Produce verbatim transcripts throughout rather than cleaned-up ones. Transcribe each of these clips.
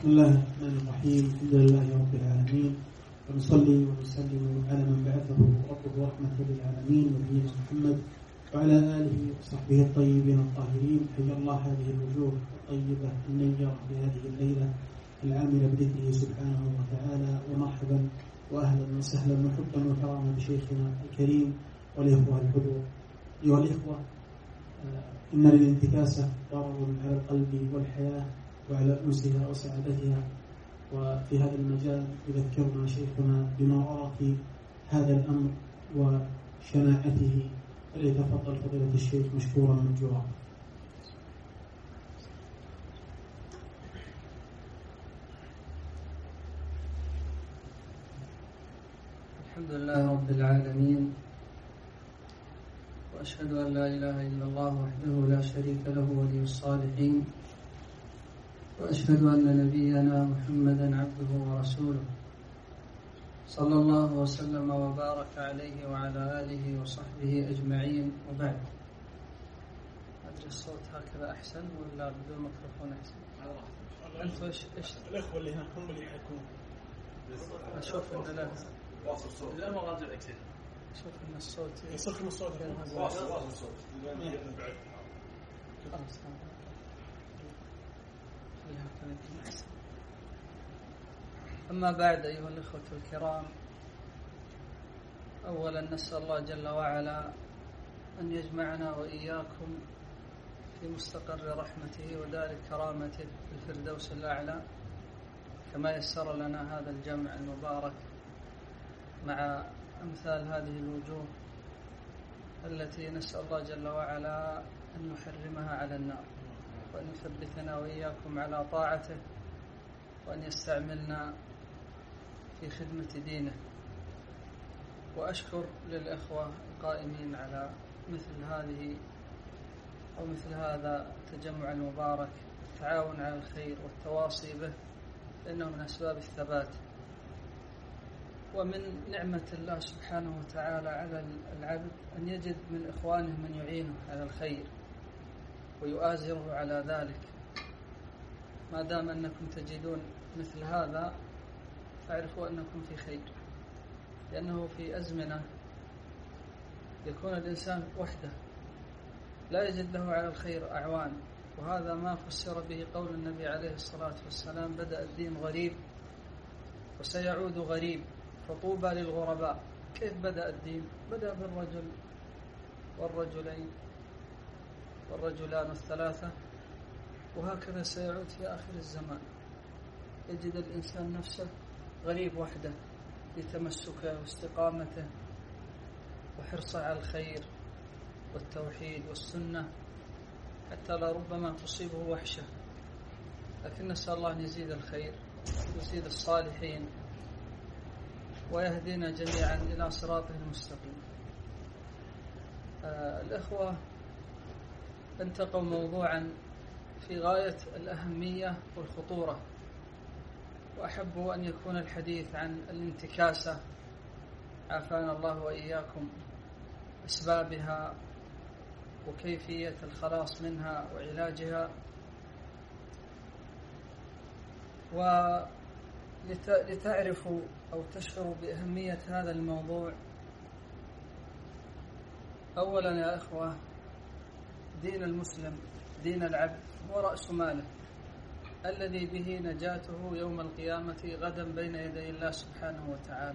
بسم الله الرحمن الرحيم. الحمد لله رب العالمين، ونصلي ونسلم على من بعثه ربه رحمة للعالمين نبينا محمد وعلى آله وصحبه الطيبين الطاهرين. حيا الله هذه الوجوه الطيبة النيرة في هذه الليلة العاملة بذكره سبحانه وتعالى، ومرحبا وأهلا وسهلا وحبا وكرامة بشيخنا الكريم والإخوة الحضور. أيها الإخوة، إن للانتكاسة ضرر على القلب والحياة وعلى أنسها وسعادتها، وفي هذا المجال يذكرنا شيخنا بمرارة هذا الأمر وشناعته، فليتفضل فضيلة الشيخ مشكورا مأجورا. الحمد لله رب العالمين، وأشهد أن لا إله إلا الله وحده لا شريك له ولي الصالحين، وأشهد أن نبينا محمدا عبده ورسوله صلى الله وسلم وبارك عليه وعلى آله وصحبه أجمعين، وبعد. أدري الصوت هكذا أحسن ولا بدون ميكروفون أحسن؟ أنتوا إيش إيش الأخوة اللي هنا هم اللي يحكون. أشوف إن لا واصل الصوت. لا ما غادر أكثر. أشوف إن الصوت يصير الصوت واصل واصل الصوت. خلاص. أما بعد، أيها الأخوة الكرام، أولا نسأل الله جل وعلا أن يجمعنا وإياكم في مستقر رحمته ودار كرامته في الفردوس الأعلى، كما يسر لنا هذا الجمع المبارك مع أمثال هذه الوجوه التي نسأل الله جل وعلا أن يحرمها على النار، وأن يثبتنا وإياكم على طاعته، وأن يستعملنا في خدمة دينه. وأشكر للإخوة القائمين على مثل هذه أو مثل هذا التجمع المبارك، التعاون على الخير والتواصي به، لأنه من أسباب الثبات. ومن نعمة الله سبحانه وتعالى على العبد أن يجد من إخوانه من يعينه على الخير ويؤازره على ذلك. ما دام أنكم تجدون مثل هذا فاعرفوا أنكم في خير، لأنه في أزمنة يكون الإنسان وحده لا يجد له على الخير أعوان، وهذا ما فسر به قول النبي عليه الصلاة والسلام: بدأ الدين غريب وسيعود غريب فطوبى للغرباء. كيف بدأ الدين؟ بدأ بالرجل والرجلين والرجلان والثلاثة، وهكذا سيعود في آخر الزمان. يجد الإنسان نفسه غريب وحده لتمسكه واستقامته وحرصه على الخير والتوحيد والسنة، حتى لا ربما تصيبه وحشة. لكن نسأل الله أن يزيد الخير ويزيد الصالحين ويهدينا جميعا إلى صراطه المستقيم. آه الإخوة انتقوا موضوعا في غاية الأهمية والخطورة، وأحب أن يكون الحديث عن الانتكاسة، عافانا الله وإياكم، أسبابها وكيفية الخلاص منها وعلاجها. ولتعرفوا أو تشعروا بأهمية هذا الموضوع، أولا يا إخوة، دين المسلم دين العبد هو رأس ماله الذي به نجاته يوم القيامة غدا بين يدي الله سبحانه وتعالى.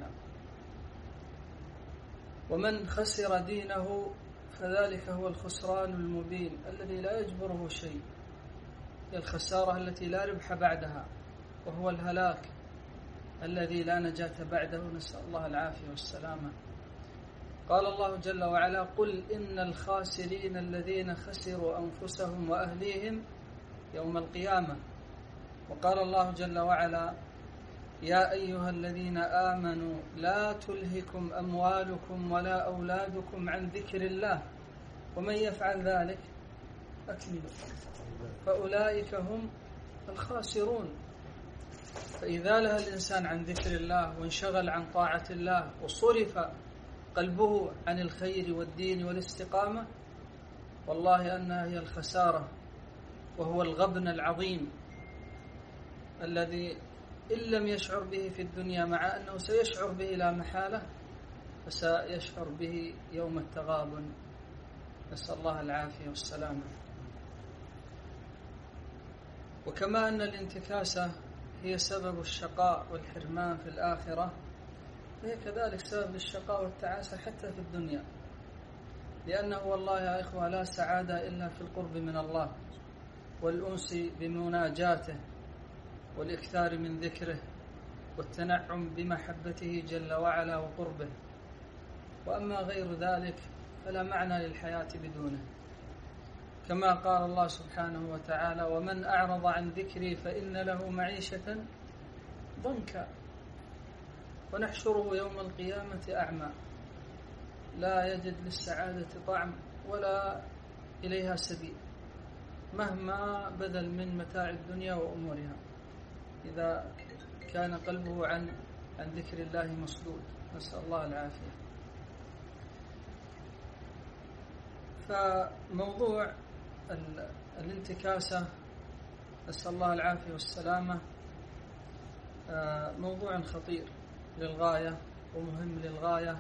ومن خسر دينه فذلك هو الخسران المبين الذي لا يجبره شيء، هي الخسارة التي لا ربح بعدها، وهو الهلاك الذي لا نجاة بعده، نسأل الله العافية والسلامة. قال الله جل وعلا: قل إن الخاسرين الذين خسروا أنفسهم وأهليهم يوم القيامة. وقال الله جل وعلا: يا أيها الذين آمنوا لا تلهكم أموالكم ولا أولادكم عن ذكر الله ومن يفعل ذلك أكملوا فأولئك هم الخاسرون. فإذا لها الإنسان عن ذكر الله وانشغل عن طاعة الله وصرف قلبه عن الخير والدين والاستقامة، والله أنها هي الخسارة وهو الغبن العظيم. الذي إن لم يشعر به في الدنيا مع أنه سيشعر به لا محالة فسيشعر به يوم التغابن، نسأل الله العافية والسلامة. وكما أن الانتكاسة هي سبب الشقاء والحرمان في الآخرة، فهي كذلك سبب الشقاء والتعاسة حتى في الدنيا، لأنه والله يا إخوة لا سعادة إلا في القرب من الله والأنس بمناجاته والإكثار من ذكره والتنعم بمحبته جل وعلا وقربه، وأما غير ذلك فلا معنى للحياة بدونه. كما قال الله سبحانه وتعالى: ومن أعرض عن ذكري فإن له معيشة ضنكا ونحشره يوم القيامة أعمى لا يجد للسعادة طعم ولا إليها سبيل، مهما بذل من متاع الدنيا وأمورها، إذا كان قلبه عن عن ذكر الله مسدود، نسأل الله العافية. فموضوع الانتكاسة نسأل الله العافية والسلامة موضوع خطير للغاية ومهم للغاية.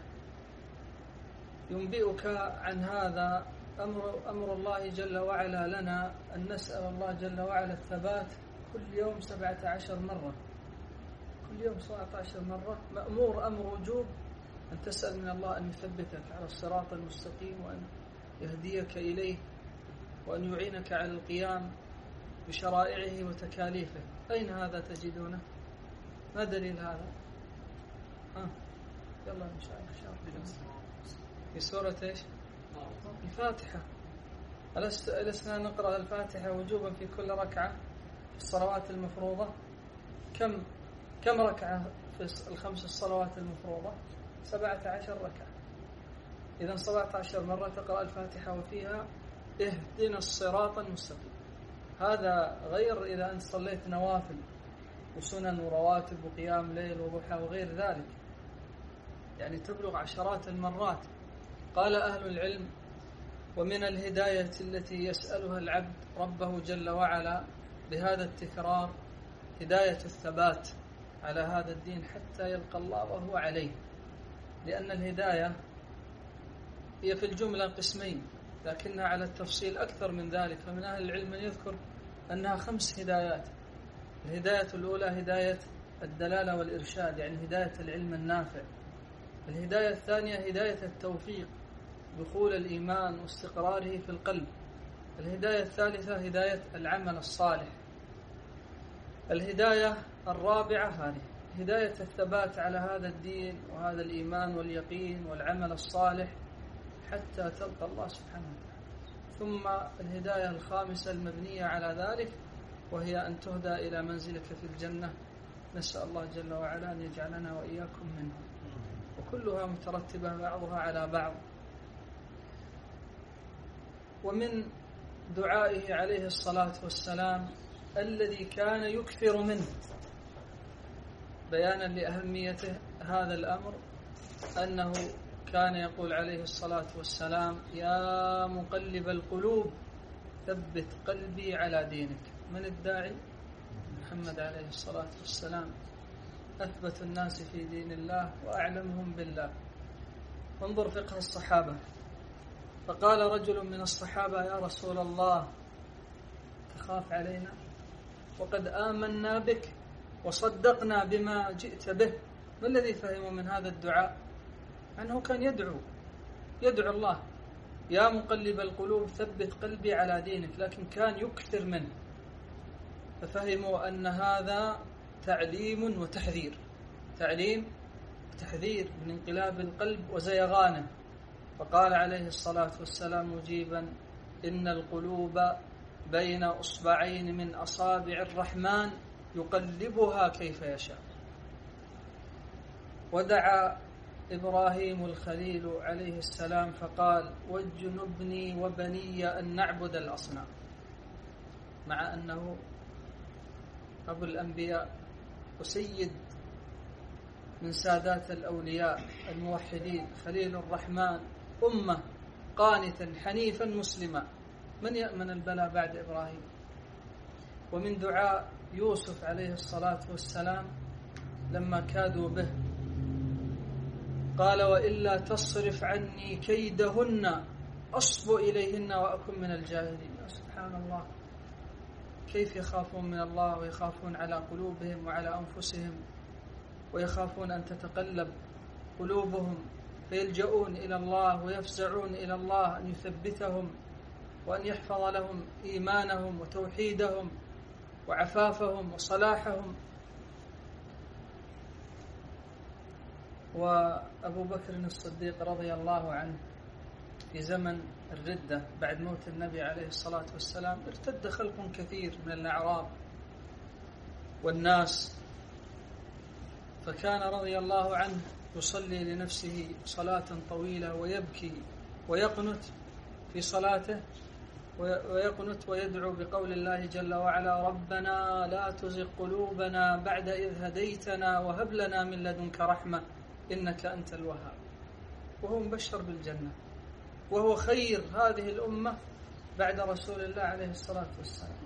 ينبئك عن هذا أمر, أمر الله جل وعلا لنا أن نسأل الله جل وعلا الثبات كل يوم سبعة عشر مرة، كل يوم سبعة عشر مرة مأمور أمر وجوب أن تسأل من الله أن يثبتك على الصراط المستقيم وأن يهديك إليه وأن يعينك على القيام بشرائعه وتكاليفه. أين هذا تجدونه؟ ما دليل هذا؟ ها يلا إن شاء الله في سورة إيش؟ الفاتحة. ألسنا نقرأ الفاتحة وجوبا في كل ركعة في الصلوات المفروضة؟ كم كم ركعة في الخمس الصلوات المفروضة؟ سبعة عشر ركعة. إذا سبعة عشر مرة تقرأ الفاتحة وفيها اهدنا الصراط المستقيم. هذا غير إذا أنت صليت نوافل وسنن ورواتب وقيام ليل وضحى وغير ذلك، يعني تبلغ عشرات المرات. قال أهل العلم: ومن الهداية التي يسألها العبد ربه جل وعلا بهذا التكرار هداية الثبات على هذا الدين حتى يلقى الله وهو عليه، لأن الهداية هي في الجملة قسمين لكنها على التفصيل أكثر من ذلك. فمن أهل العلم من يذكر أنها خمس هدايات. الهداية الأولى هداية الدلالة والإرشاد، يعني هداية العلم النافع. الهداية الثانية هداية التوفيق، دخول الإيمان واستقراره في القلب. الهداية الثالثة هداية العمل الصالح. الهداية الرابعة هذه هداية الثبات على هذا الدين وهذا الإيمان واليقين والعمل الصالح حتى تلقى الله سبحانه وتعالى. ثم الهداية الخامسة المبنية على ذلك وهي أن تهدى إلى منزلك في الجنة، نسأل الله جل وعلا أن يجعلنا وإياكم منها، وكلها مترتبة بعضها على بعض. ومن دعائه عليه الصلاة والسلام الذي كان يكثر منه بيانا لأهميته هذا الأمر أنه كان يقول عليه الصلاة والسلام: يا مقلب القلوب ثبت قلبي على دينك. من الداعي؟ محمد عليه الصلاة والسلام، أثبت الناس في دين الله وأعلمهم بالله. انظر فقه الصحابة. فقال رجل من الصحابة: يا رسول الله تخاف علينا وقد آمنا بك وصدقنا بما جئت به. ما الذي فهموا من هذا الدعاء؟ أنه كان يدعو يدعو الله: يا مقلب القلوب ثبت قلبي على دينك، لكن كان يكثر منه. ففهموا أن هذا تعليم وتحذير، تعليم وتحذير من انقلاب القلب وزيغانه. فقال عليه الصلاة والسلام مجيبا: إن القلوب بين أصبعين من أصابع الرحمن يقلبها كيف يشاء. ودعا إبراهيم الخليل عليه السلام فقال: واجنبني وبني أن نعبد الأصنام، مع أنه أبو الأنبياء وسيد من سادات الأولياء الموحدين، خليل الرحمن، أمة قانتا حنيفا مسلما. من يأمن البلاء بعد إبراهيم؟ ومن دعاء يوسف عليه الصلاة والسلام لما كادوا به قال وإلا تصرف عني كيدهن أصب إليهن وأكن من الجاهلين. سبحان الله، كيف يخافون من الله ويخافون على قلوبهم وعلى أنفسهم ويخافون أن تتقلب قلوبهم، فيلجؤون إلى الله ويفزعون إلى الله أن يثبتهم وأن يحفظ لهم إيمانهم وتوحيدهم وعفافهم وصلاحهم. وأبو بكر الصديق رضي الله عنه في زمن الردة بعد موت النبي عليه الصلاة والسلام ارتد خلق كثير من الأعراب والناس، فكان رضي الله عنه يصلي لنفسه صلاة طويلة ويبكي ويقنت في صلاته ويقنت ويدعو بقول الله جل وعلا ربنا لا تزغ قلوبنا بعد إذ هديتنا وهب لنا من لدنك رحمة إنك أنت الوهاب، وهو مبشر بالجنة وهو خير هذه الأمة بعد رسول الله عليه الصلاة والسلام.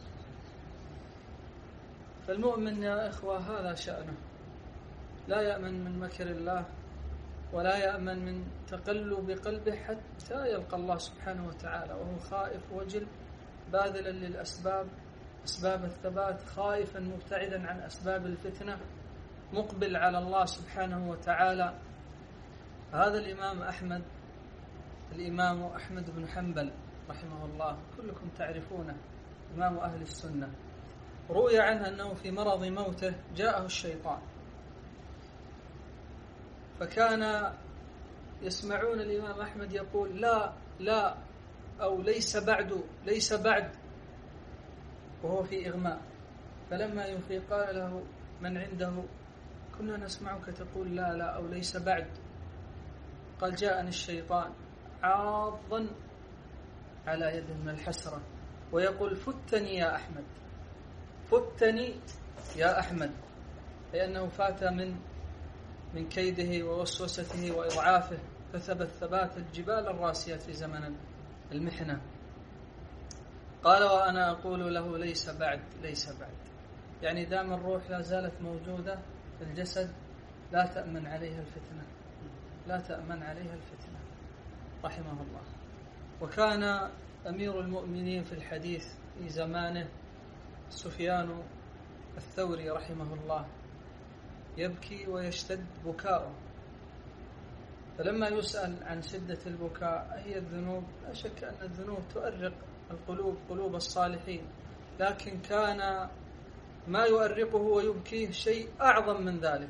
فالمؤمن يا إخوة هذا شأنه، لا يأمن من مكر الله ولا يأمن من تقلب قلبه حتى يلقى الله سبحانه وتعالى وهو خائف وجل باذلا للأسباب، أسباب الثبات، خائفا مبتعدا عن أسباب الفتنة، مقبل على الله سبحانه وتعالى. هذا الإمام أحمد الإمام أحمد بن حنبل رحمه الله كلكم تعرفونه، إمام أهل السنة، روي عنه أنه في مرض موته جاءه الشيطان، فكان يسمعون الإمام أحمد يقول لا لا أو ليس بعد ليس بعد وهو في إغماء، فلما يفيق قال له من عنده كنا نسمعك تقول لا لا أو ليس بعد، قال جاءني الشيطان عاضا على يده من الحسرة ويقول فتني يا أحمد فتني يا أحمد، لأنه فات من من كيده ووسوسته وإضعافه، فثبت ثبات الجبال الراسية في زمن المحنة. قال وأنا أقول له ليس بعد ليس بعد، يعني دام الروح لا زالت موجودة في الجسد لا تأمن عليها الفتنة لا تأمن عليها الفتنة رحمه الله. وكان أمير المؤمنين في الحديث في زمانه سفيان الثوري رحمه الله يبكي ويشتد بكاؤه، فلما يسأل عن شدة البكاء هي الذنوب، لا شك أن الذنوب تؤرق القلوب قلوب الصالحين، لكن كان ما يؤرقه ويبكيه شيء أعظم من ذلك،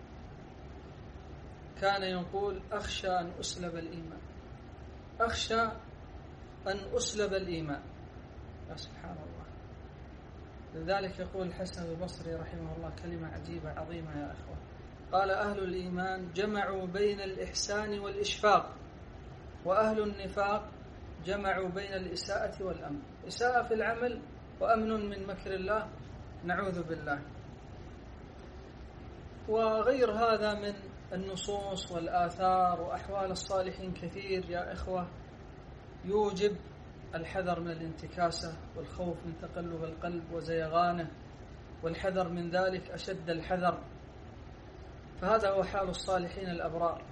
كان يقول أخشى أن أسلب الإيمان أخشى أن أسلب الإيمان. يا سبحان الله. لذلك يقول الحسن البصري رحمه الله كلمة عجيبة عظيمة يا أخوة، قال أهل الإيمان جمعوا بين الإحسان والإشفاق، وأهل النفاق جمعوا بين الإساءة والأمن، إساءة في العمل وأمن من مكر الله نعوذ بالله. وغير هذا من النصوص والآثار وأحوال الصالحين كثير يا إخوة يوجب الحذر من الانتكاسة والخوف من تقلب القلب وزيغانه، والحذر من ذلك أشد الحذر، فهذا هو حال الصالحين الأبرار.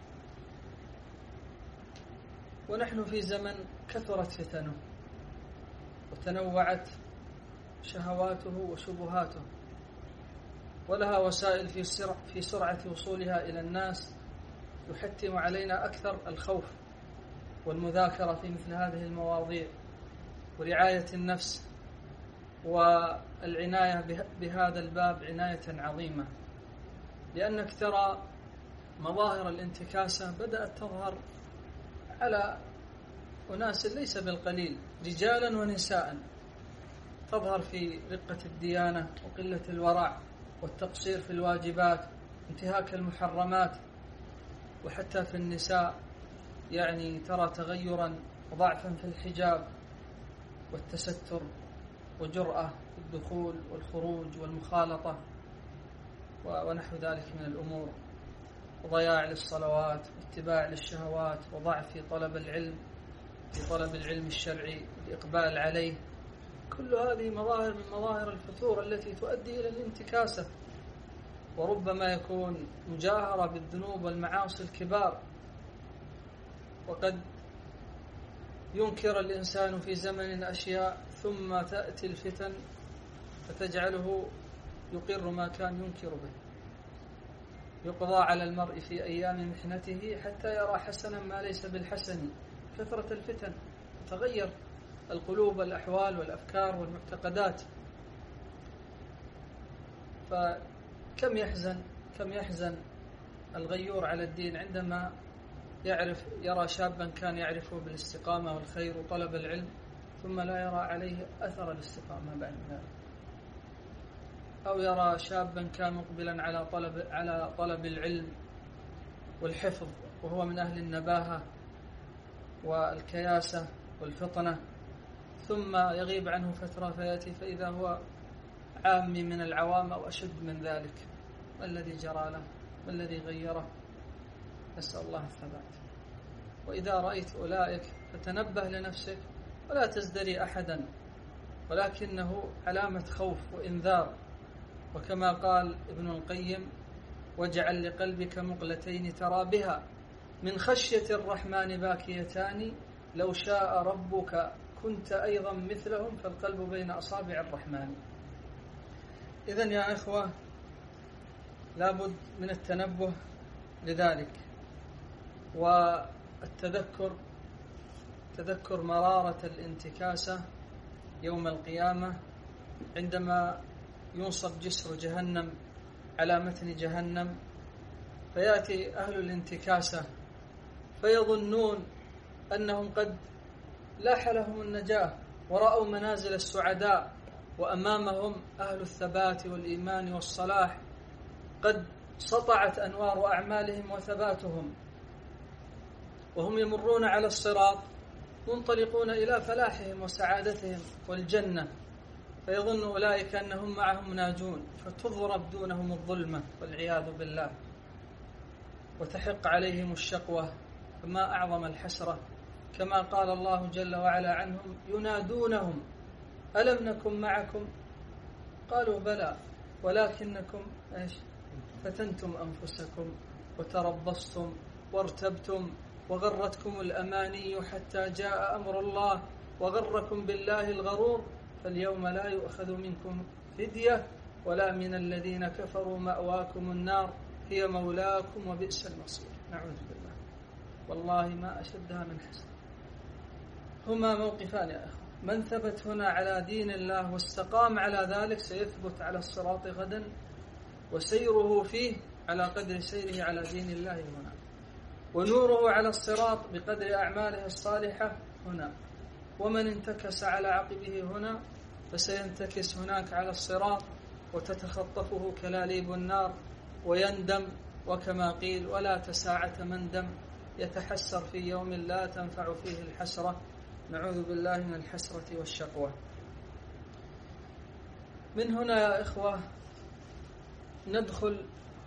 ونحن في زمن كثرت فتنه وتنوعت شهواته وشبهاته، ولها وسائل في سرعة, في سرعة وصولها إلى الناس يحتم علينا أكثر الخوف والمذاكرة في مثل هذه المواضيع ورعاية النفس والعناية بهذا الباب عناية عظيمة، لأنك ترى مظاهر الانتكاسة بدأت تظهر على أناس ليس بالقليل رجالا ونساء، تظهر في رقة الديانة وقلة الورع والتقصير في الواجبات، انتهاك المحرمات، وحتى في النساء يعني ترى تغيرا وضعفا في الحجاب والتستر وجرأة في الدخول والخروج والمخالطة ونحو ذلك من الأمور، وضياع للصلوات واتباع للشهوات وضعف في طلب العلم في طلب العلم الشرعي والإقبال عليه، كل هذه مظاهر من مظاهر الفتور التي تؤدي إلى الانتكاسة، وربما يكون مجاهرة بالذنوب والمعاصي الكبار. وقد ينكر الإنسان في زمن أشياء ثم تأتي الفتن فتجعله يقر ما كان ينكر به. يقضى على المرء في أيام محنته حتى يرى حسنا ما ليس بالحسن. كثرة الفتن تغير القلوب والأحوال والأفكار والمعتقدات. فكم يحزن كم يحزن الغيور على الدين عندما يعرف يرى شابا كان يعرفه بالاستقامة والخير وطلب العلم ثم لا يرى عليه أثر الاستقامة بعد ذلك، أو يرى شابا كان مقبلا على طلب على طلب العلم والحفظ وهو من أهل النباهة والكياسة والفطنة، ثم يغيب عنه فترة فيأتي فإذا هو عامي من العوام أو أشد من ذلك. ما الذي جرى له؟ ما الذي غيره؟ نسأل الله الثبات. وإذا رأيت أولئك فتنبه لنفسك ولا تزدري أحدا، ولكنه علامة خوف وإنذار. وكما قال ابن القيم: واجعل لقلبك مقلتين ترى بها من خشية الرحمن باكيتان، لو شاء ربك كنت أيضا مثلهم، فالقلب بين أصابع الرحمن. إذن يا إخوة لابد من التنبه لذلك، والتذكر تذكر مرارة الانتكاسة يوم القيامة عندما ينصب جسر جهنم على متن جهنم، فيأتي أهل الانتكاسة فيظنون أنهم قد لاح لهم النجاة ورأوا منازل السعداء، وأمامهم أهل الثبات والإيمان والصلاح قد سطعت أنوار أعمالهم وثباتهم، وهم يمرون على الصراط منطلقون إلى فلاحهم وسعادتهم والجنة، فيظن أولئك أنهم معهم ناجون، فتضرب دونهم الظلمة والعياذ بالله، وتحق عليهم الشقوة. فما أعظم الحسرة، كما قال الله جل وعلا عنهم: ينادونهم ألم نكن معكم؟ قالوا بلى ولكنكم إيش؟ فتنتم أنفسكم وتربصتم وارتبتم وغرتكم الأماني حتى جاء أمر الله وغركم بالله الغرور، فاليوم لا يؤخذ منكم فدية ولا من الذين كفروا، مأواكم النار هي مولاكم وبئس المصير. نعوذ بالله، والله ما أشدها من حسن. هما موقفان يا أخوة، من ثبت هنا على دين الله واستقام على ذلك سيثبت على الصراط غدا، وسيره فيه على قدر سيره على دين الله هنا، ونوره على الصراط بقدر أعماله الصالحة هنا. ومن انتكس على عقبه هنا فسينتكس هناك على الصراط وتتخطفه كلاليب النار ويندم، وكما قيل: ولا تساعة مندم، يتحسر في يوم لا تنفع فيه الحسرة. نعوذ بالله من الحسرة والشقوة. من هنا يا إخوة ندخل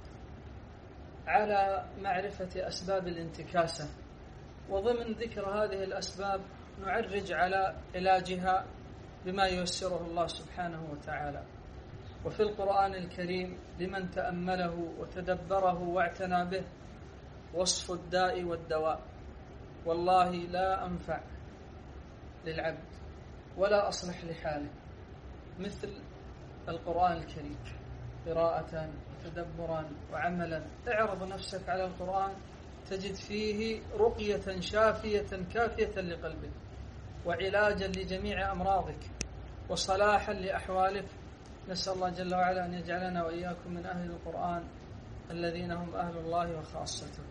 على معرفة أسباب الانتكاسة، وضمن ذكر هذه الأسباب نعرج على علاجها بما ييسره الله سبحانه وتعالى. وفي القرآن الكريم لمن تأمله وتدبره واعتنى به وصف الداء والدواء، والله لا أنفع للعبد ولا أصلح لحاله مثل القرآن الكريم، قراءة وتدبرا وعملا. اعرض نفسك على القرآن تجد فيه رقية شافية كافية لقلبك، وعلاجا لجميع أمراضك، وصلاحا لأحوالك. نسأل الله جل وعلا أن يجعلنا وإياكم من أهل القرآن الذين هم أهل الله وخاصته.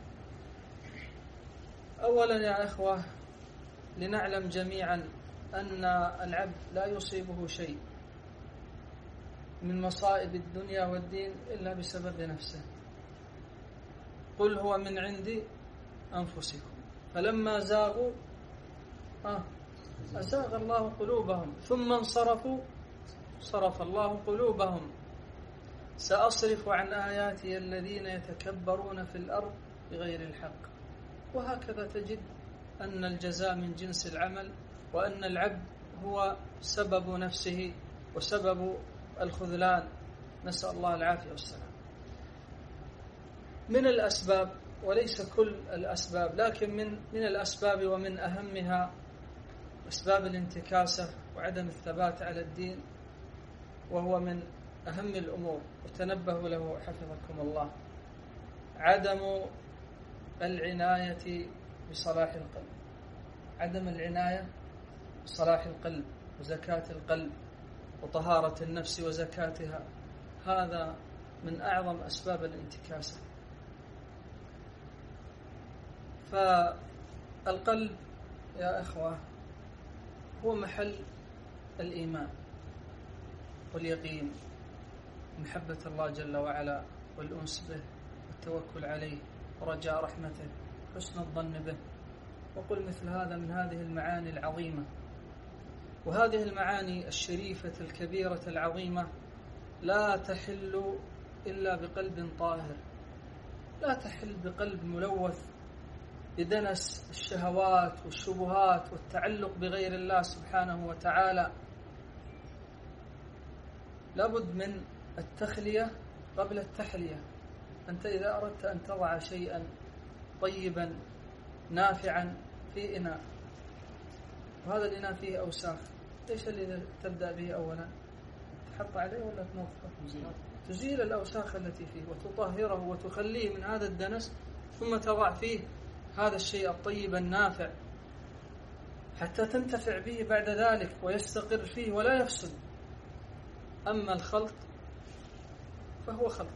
أولا يا إخوة لنعلم جميعا أن العبد لا يصيبه شيء من مصائب الدنيا والدين إلا بسبب نفسه. قل هو من عند أنفسكم فلما زاغوا آه أزاغ الله قلوبهم ثم انصرفوا صرف الله قلوبهم. سأصرف عن آياتي الذين يتكبرون في الأرض بغير الحق. وهكذا تجد أن الجزاء من جنس العمل، وأن العبد هو سبب نفسه وسبب الخذلان، نسأل الله العافية والسلام. من الأسباب، وليس كل الأسباب، لكن من من الأسباب ومن أهمها أسباب الانتكاسة وعدم الثبات على الدين، وهو من أهم الأمور، وتنبهوا له حفظكم الله، عدم العناية بصلاح القلب. عدم العناية بصلاح القلب وزكاة القلب وطهارة النفس وزكاتها، هذا من أعظم أسباب الانتكاسة. فالقلب يا إخوة هو محل الإيمان واليقين، محبة الله جل وعلا والأنس به والتوكل عليه ورجاء رحمته، حسن الظن به. وقل مثل هذا من هذه المعاني العظيمة، وهذه المعاني الشريفة الكبيرة العظيمة لا تحل إلا بقلب طاهر، لا تحل بقلب ملوث بدنس الشهوات والشبهات والتعلق بغير الله سبحانه وتعالى. لابد من التخلية قبل التحلية. أنت إذا أردت أن تضع شيئا طيبا نافعا في إناء، وهذا الإناء فيه أوساخ، إيش اللي تبدأ به أولا؟ تحط عليه ولا تنظفه؟ تزيل الأوساخ التي فيه وتطهره وتخليه من هذا الدنس، ثم تضع فيه هذا الشيء الطيب النافع حتى تنتفع به بعد ذلك ويستقر فيه ولا يفسد. أما الخلط فهو خلط،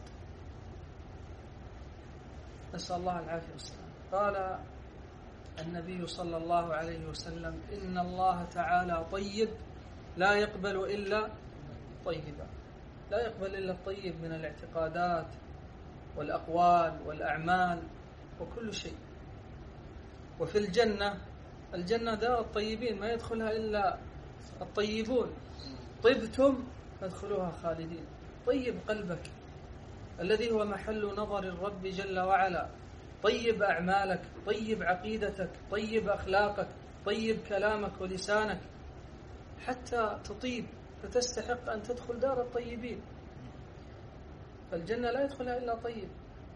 نسأل الله العافية والسلام. قال النبي صلى الله عليه وسلم: إن الله تعالى طيب لا يقبل إلا طيبا، لا يقبل إلا الطيب من الاعتقادات والأقوال والأعمال وكل شيء. وفي الجنة، الجنة دار الطيبين ما يدخلها إلا الطيبون، طبتم فادخلوها خالدين. طيب قلبك الذي هو محل نظر الرب جل وعلا، طيب أعمالك، طيب عقيدتك، طيب أخلاقك، طيب كلامك ولسانك حتى تطيب فتستحق أن تدخل دار الطيبين. فالجنة لا يدخلها إلا طيب.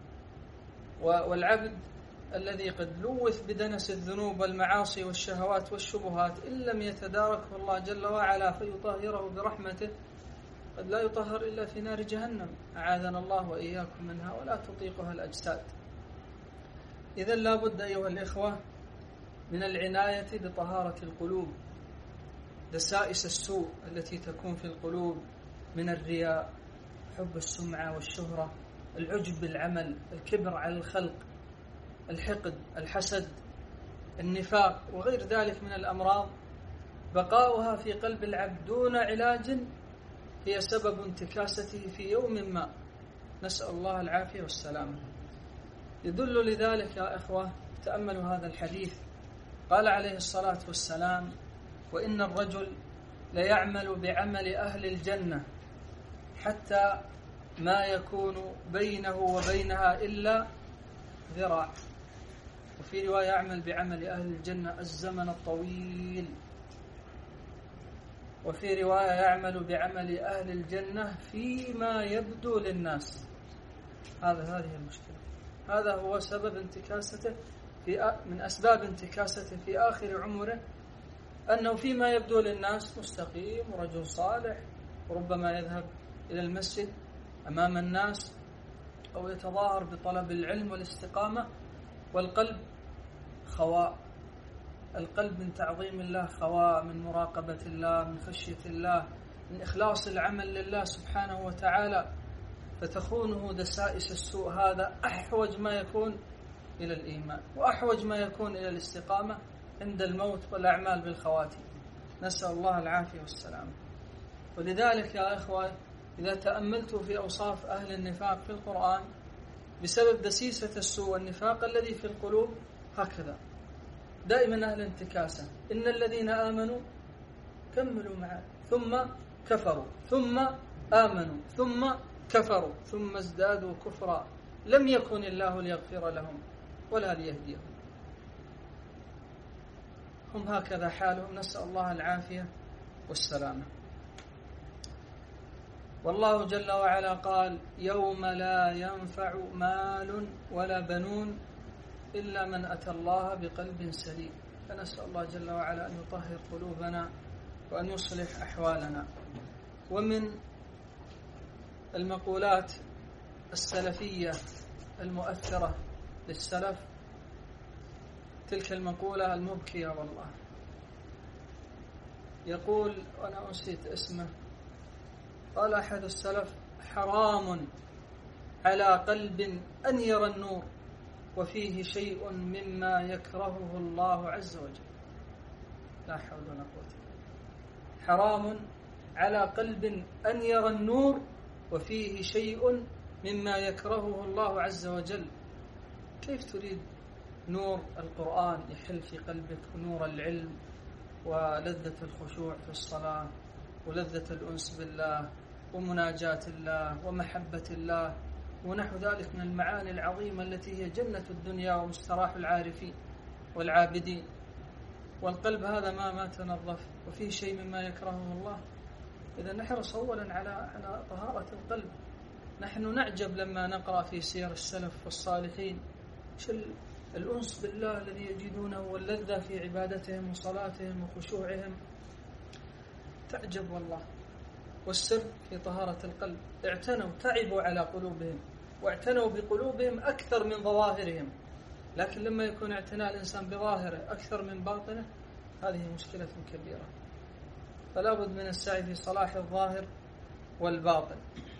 والعبد الذي قد لوث بدنس الذنوب والمعاصي والشهوات والشبهات، إن لم يتداركه الله جل وعلا فيطهره برحمته، قد لا يطهر إلا في نار جهنم، أعاذنا الله وإياكم منها، ولا تطيقها الأجساد. إذن لا بد أيها الإخوة من العناية بطهارة القلوب. دسائس السوء التي تكون في القلوب من الرياء، حب السمعة والشهرة، العجب بالعمل، الكبر على الخلق، الحقد، الحسد، النفاق وغير ذلك من الأمراض، بقاؤها في قلب العبد دون علاج هي سبب انتكاسته في يوم ما، نسأل الله العافية والسلامة. يدل لذلك يا إخوة، تأملوا هذا الحديث. قال عليه الصلاة والسلام: وإن الرجل ليعمل بعمل أهل الجنة حتى ما يكون بينه وبينها إلا ذراع. وفي رواية: يعمل بعمل أهل الجنة الزمن الطويل. وفي رواية: يعمل بعمل أهل الجنة فيما يبدو للناس. هذا هذه المشكلة، هذا هو سبب انتكاسته، في من أسباب انتكاسته في آخر عمره، أنه فيما يبدو للناس مستقيم ورجل صالح، وربما يذهب إلى المسجد أمام الناس أو يتظاهر بطلب العلم والاستقامة، والقلب خواء. القلب من تعظيم الله خواء، من مراقبة الله، من خشية الله، من إخلاص العمل لله سبحانه وتعالى، فتخونه دسائس السوء. هذا أحوج ما يكون إلى الإيمان، وأحوج ما يكون إلى الاستقامة عند الموت والأعمال بالخواتيم، نسأل الله العافية والسلام. ولذلك يا إخوة، إذا تأملتوا في أوصاف أهل النفاق في القرآن بسبب دسيسة السوء والنفاق الذي في القلوب، هكذا دائما أهل انتكاسة: إن الذين آمنوا كملوا معه ثم كفروا ثم آمنوا ثم كفروا ثم ازدادوا كفرا لم يكن الله ليغفر لهم ولا ليهديهم. هم هكذا حالهم، نسأل الله العافية والسلامة. والله جل وعلا قال: يوم لا ينفع مال ولا بنون إلا من أتى الله بقلب سليم. فنسأل الله جل وعلا أن يطهر قلوبنا وأن يصلح أحوالنا. ومن المقولات السلفية المؤثرة للسلف تلك المقولة المبكية والله. يقول، وأنا أنسيت اسمه، قال أحد السلف: حرام على قلب أن يرى النور وفيه شيء مما يكرهه الله عز وجل. لا حول ولا قوة إلا بالله. حرام على قلب أن يرى النور وفيه شيء مما يكرهه الله عز وجل. كيف تريد نور القرآن يحل في قلبك، ونور العلم ولذة الخشوع في الصلاة ولذة الأنس بالله ومناجاة الله ومحبة الله ونحو ذلك من المعاني العظيمة التي هي جنة الدنيا ومستراح العارفين والعابدين، والقلب هذا ما ما تنظف وفيه شيء مما يكرهه الله. إذا نحرص أولا على على طهارة القلب. نحن نعجب لما نقرأ في سير السلف والصالحين شو الأنس بالله الذي يجدونه واللذة في عبادتهم وصلاتهم وخشوعهم. تعجب والله. والسر في طهارة القلب. اعتنوا، تعبوا على قلوبهم واعتنوا بقلوبهم أكثر من ظواهرهم. لكن لما يكون اعتناء الإنسان بظاهره أكثر من باطنه هذه مشكلة كبيرة. فلا بد من السعي في صلاح الظاهر والباطن.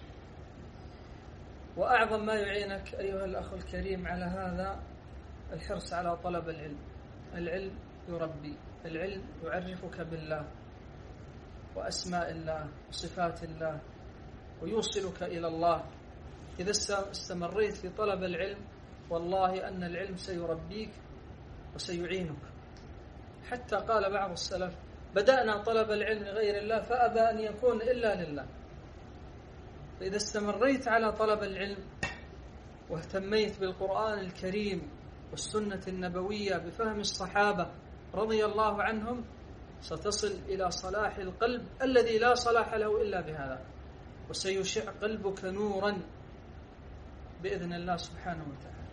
وأعظم ما يعينك أيها الأخ الكريم على هذا الحرص على طلب العلم. العلم يربي، العلم يعرفك بالله وأسماء الله وصفات الله ويوصلك إلى الله. إذا استمريت في طلب العلم والله أن العلم سيربيك وسيعينك. حتى قال بعض السلف: بدأنا طلب العلم لغير الله فأبى أن يكون إلا لله. فإذا استمريت على طلب العلم واهتميت بالقرآن الكريم والسنة النبوية بفهم الصحابة رضي الله عنهم ستصل إلى صلاح القلب الذي لا صلاح له إلا بهذا، وسيشع قلبك نورا بإذن الله سبحانه وتعالى.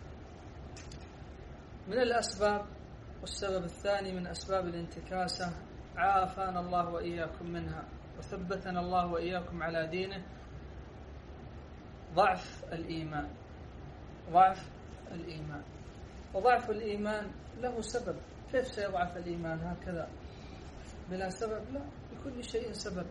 من الأسباب، والسبب الثاني من أسباب الانتكاسة، عافانا الله وإياكم منها وثبتنا الله وإياكم على دينه، ضعف الإيمان. ضعف الإيمان. وضعف الإيمان له سبب. كيف سيضعف الإيمان هكذا بلا سبب؟ لا، لكل شيء سبب.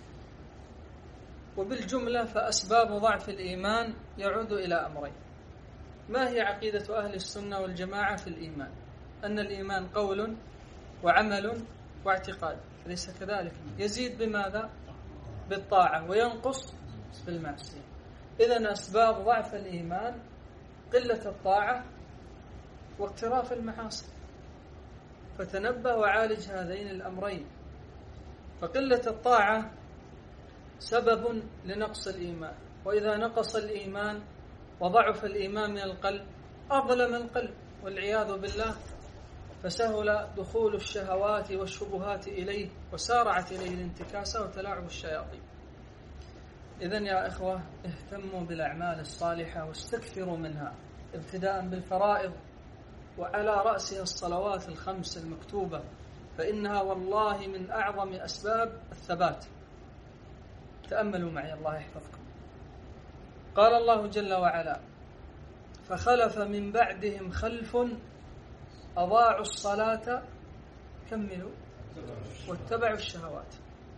وبالجملة فأسباب ضعف الإيمان يعود إلى أمرين. ما هي عقيدة أهل السنة والجماعة في الإيمان؟ أن الإيمان قول وعمل واعتقاد، ليس كذلك؟ يزيد بماذا؟ بالطاعة، وينقص بالمعصية. إذن أسباب ضعف الإيمان قلة الطاعة واقتراف المعاصي. فتنبه وعالج هذين الأمرين. فقلة الطاعة سبب لنقص الإيمان، وإذا نقص الإيمان وضعف الإيمان من القلب أظلم القلب والعياذ بالله، فسهل دخول الشهوات والشبهات إليه وسارعت إليه الانتكاسة وتلاعب الشياطين. إذن يا إخوة اهتموا بالأعمال الصالحة واستكثروا منها، ابتداء بالفرائض وعلى رأسها الصلوات الخمس المكتوبة، فإنها والله من أعظم أسباب الثبات. تأملوا معي الله يحفظكم. قال الله جل وعلا: فخلف من بعدهم خلف أضاعوا الصلاة كملوا واتبعوا الشهوات.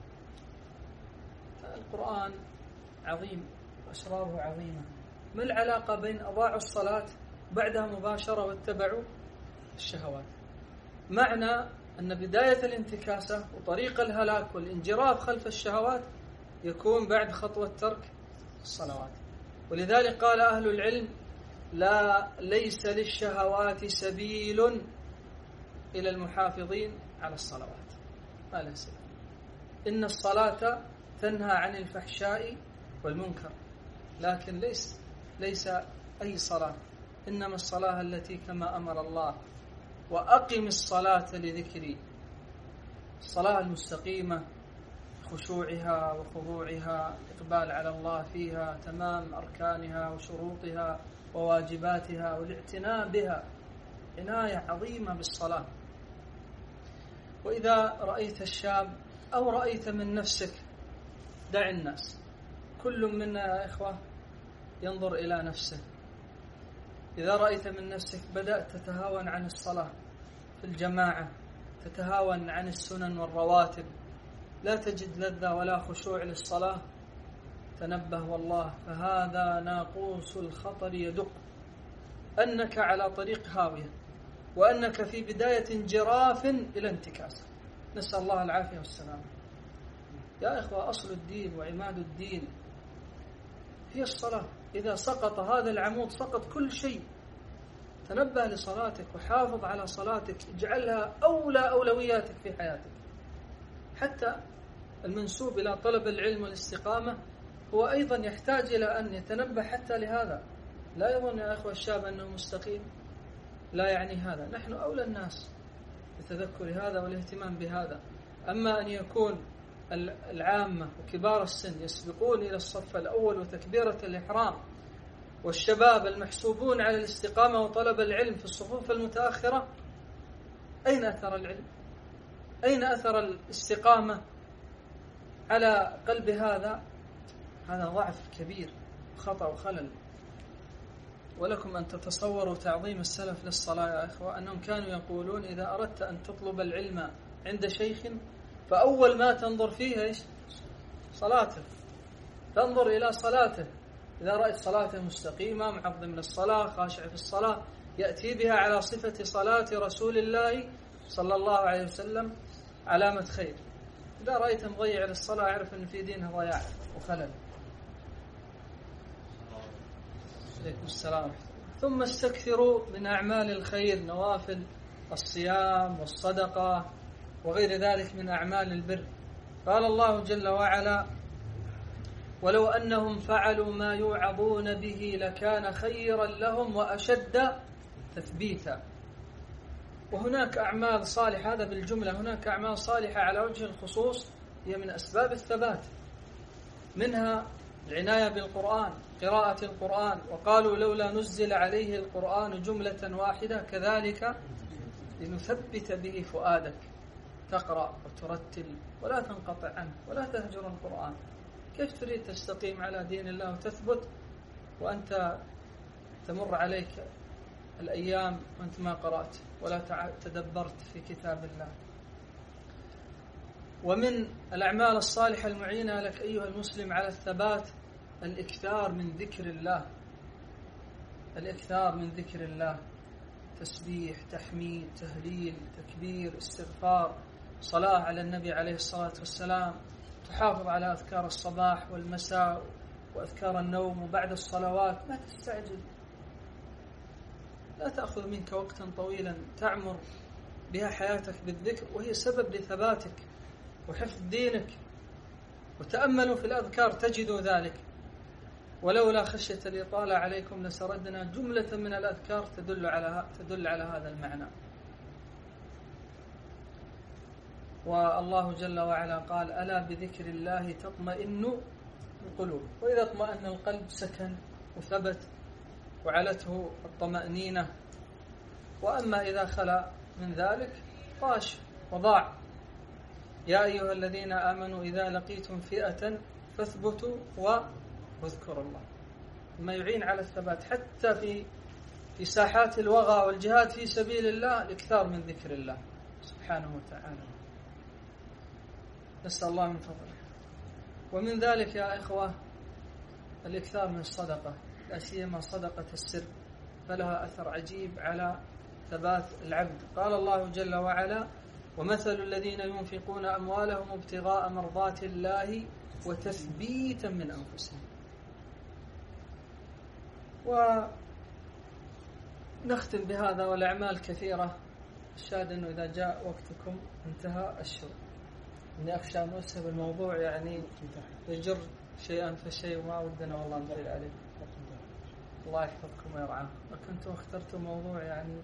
القرآن عظيم وأسراره عظيمة. ما العلاقة بين أضاعوا الصلاة بعدها مباشرة واتبعوا الشهوات؟ معنى أن بداية الانتكاسة وطريق الهلاك والانجراف خلف الشهوات يكون بعد خطوة ترك الصلوات. ولذلك قال أهل العلم: لا ليس للشهوات سبيل إلى المحافظين على الصلوات. ما له سبيل. إن الصلاة تنهى عن الفحشاء والمنكر، لكن ليس ليس أي صلاة، إنما الصلاة التي كما أمر الله: وأقم الصلاة لذكري. الصلاة المستقيمة خشوعها وخضوعها، إقبال على الله فيها، تمام أركانها وشروطها وواجباتها، والاعتناء بها عناية عظيمة بالصلاة. وإذا رأيت الشاب أو رأيت من نفسك، دع الناس، كل منا يا إخوة ينظر إلى نفسه. إذا رأيت من نفسك بدأت تتهاون عن الصلاة في الجماعة، تتهاون عن السنن والرواتب، لا تجد لذة ولا خشوع للصلاة، تنبه والله، فهذا ناقوس الخطر يدق أنك على طريق هاوية، وأنك في بداية جراف إلى انتكاس، نسأل الله العافية والسلام. يا إخوة، أصل الدين وعماد الدين هي الصلاة. إذا سقط هذا العمود سقط كل شيء. تنبه لصلاتك وحافظ على صلاتك، اجعلها أولى أولوياتك في حياتك. حتى المنسوب إلى طلب العلم والاستقامة هو أيضا يحتاج إلى أن يتنبه حتى لهذا. لا يظن يا أخوة الشاب أنه مستقيم، لا يعني هذا. نحن أولى الناس بتذكر هذا والاهتمام بهذا. أما أن يكون العامة وكبار السن يسبقون إلى الصف الأول وتكبيرة الإحرام، والشباب المحسوبون على الاستقامة وطلب العلم في الصفوف المتأخرة، أين أثر العلم؟ أين أثر الاستقامة على قلب هذا؟ هذا ضعف كبير، خطأ وخلل. ولكم أن تتصوروا تعظيم السلف للصلاة يا إخوة، أنهم كانوا يقولون إذا أردت أن تطلب العلم عند شيخ فأول ما تنظر فيه إيش؟ صلاته. تنظر إلى صلاته. إذا رأيت صلاته مستقيمة، معظم للصلاة، خاشع في الصلاة، يأتي بها على صفة صلاة رسول الله صلى الله عليه وسلم، علامة خير. إذا رأيت مضيع للصلاة، أعرف أن في دينها ضياع وخلل. عليكم السلام. ثم استكثروا من أعمال الخير، نوافل الصيام والصدقة وغير ذلك من أعمال البر. قال الله جل وعلا: ولو أنهم فعلوا ما يوعظون به لكان خيرا لهم وأشد تثبيتا. وهناك أعمال صالحة، هذا بالجملة، هناك أعمال صالحة على وجه الخصوص هي من أسباب الثبات، منها العناية بالقرآن، قراءة القرآن. وقالوا لولا نزل عليه القرآن جملة واحدة كذلك لنثبت به فؤادك، تقرأ وترتل ولا تنقطع عنه ولا تهجر القرآن. كيف تريد تستقيم على دين الله وتثبت وأنت تمر عليك الأيام وأنت ما قرأت ولا تدبرت في كتاب الله؟ ومن الأعمال الصالحة المعينة لك أيها المسلم على الثبات الإكثار من ذكر الله، الإكثار من ذكر الله، تسبيح، تحميد، تهليل، تكبير، استغفار، صلاة على النبي عليه الصلاة والسلام. تحافظ على أذكار الصباح والمساء وأذكار النوم وبعد الصلوات. لا تستعجل، لا تأخذ منك وقتا طويلا تعمر بها حياتك بالذكر، وهي سبب لثباتك وحفظ دينك. وتأملوا في الأذكار تجدوا ذلك. ولولا خشية الإطالة عليكم لسردنا جملة من الأذكار تدل على تدل على هذا المعنى. والله جل وعلا قال: ألا بذكر الله تطمئن القلوب. وإذا اطمأن القلب سكن وثبت وعلته الطمأنينة. وأما إذا خلا من ذلك طاش وضاع. يا أيها الذين آمنوا إذا لقيتم فئة فاثبتوا واذكروا الله. ما يعين على الثبات حتى في في ساحات الوغى والجهاد في سبيل الله، الإكثار من ذكر الله سبحانه وتعالى. نسأل الله من فضله. ومن ذلك يا إخوة الإكثار من الصدقة، لا سيما صدقة السر، فلها أثر عجيب على ثبات العبد. قال الله جل وعلا: ومثل الذين ينفقون أموالهم ابتغاء مرضات الله وتثبيتا من أنفسهم. ونختم بهذا، والأعمال كثيرة. الشاهد أنه إذا جاء وقتكم انتهى الشرط. إني أخشى أن أسهب الموضوع يعني يجر شيئا فشيء، وما ودنا والله نطيل عليه. الله يحفظكم ويرعاكم. وكنتم اخترتم موضوع يعني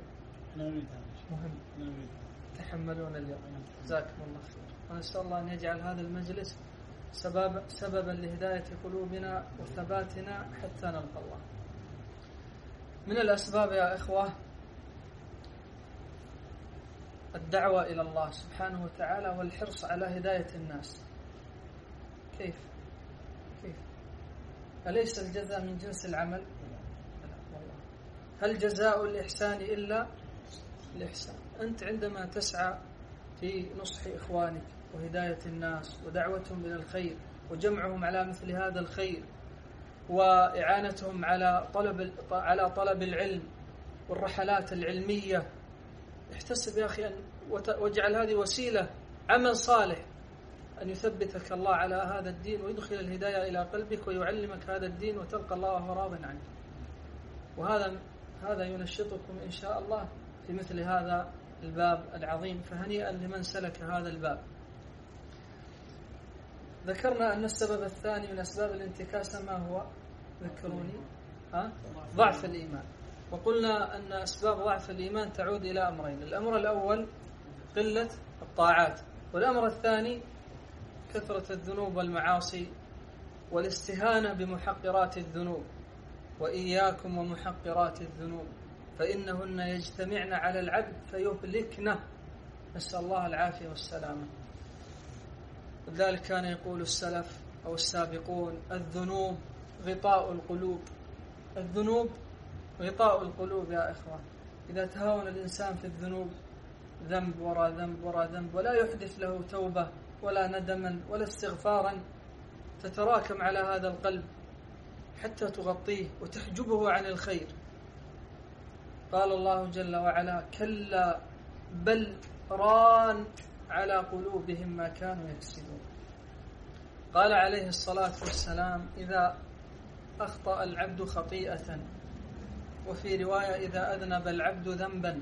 مهم، تحملون اليوم. جزاكم الله خير. ونسأل الله أن يجعل هذا المجلس سبب سببا لهداية قلوبنا وثباتنا حتى نلقى الله. من الأسباب يا إخوة الدعوة إلى الله سبحانه وتعالى والحرص على هداية الناس. كيف؟ كيف؟ أليس الجزاء من جنس العمل؟ لا والله. هل جزاء الإحسان إلا الإحسان؟ أنت عندما تسعى في نصح إخوانك وهداية الناس ودعوتهم إلى الخير وجمعهم على مثل هذا الخير وإعانتهم على طلب على طلب العلم والرحلات العلمية، احتسب يا أخي أن واجعل هذه وسيلة عمل صالح أن يثبتك الله على هذا الدين ويدخل الهداية إلى قلبك ويعلمك هذا الدين وتلقى الله وهو راض عنك. وهذا هذا ينشطكم إن شاء الله في مثل هذا الباب العظيم، فهنيئا لمن سلك هذا الباب. ذكرنا أن السبب الثاني من أسباب الانتكاسة ما هو؟ ذكروني. ها؟ ضعف الإيمان. وقلنا أن أسباب ضعف الإيمان تعود إلى أمرين. الأمر الأول قلة الطاعات، والأمر الثاني كثرة الذنوب والمعاصي والاستهانة بمحقرات الذنوب. وإياكم ومحقرات الذنوب فإنهن يجتمعن على العبد فيهلكنه، نسأل الله العافية والسلامة. لذلك كان يقول السلف أو السابقون: الذنوب غطاء القلوب. الذنوب غطاء القلوب يا إخوان. إذا تهاون الإنسان في الذنوب ذنب وراء ذنب وراء ذنب ولا يحدث له توبة ولا ندما ولا استغفارا، تتراكم على هذا القلب حتى تغطيه وتحجبه عن الخير. قال الله جل وعلا: كلا بل ران على قلوبهم ما كانوا يكسبون. قال عليه الصلاة والسلام: إذا أخطأ العبد خطيئة، وفي رواية إذا أذنب العبد ذنبا،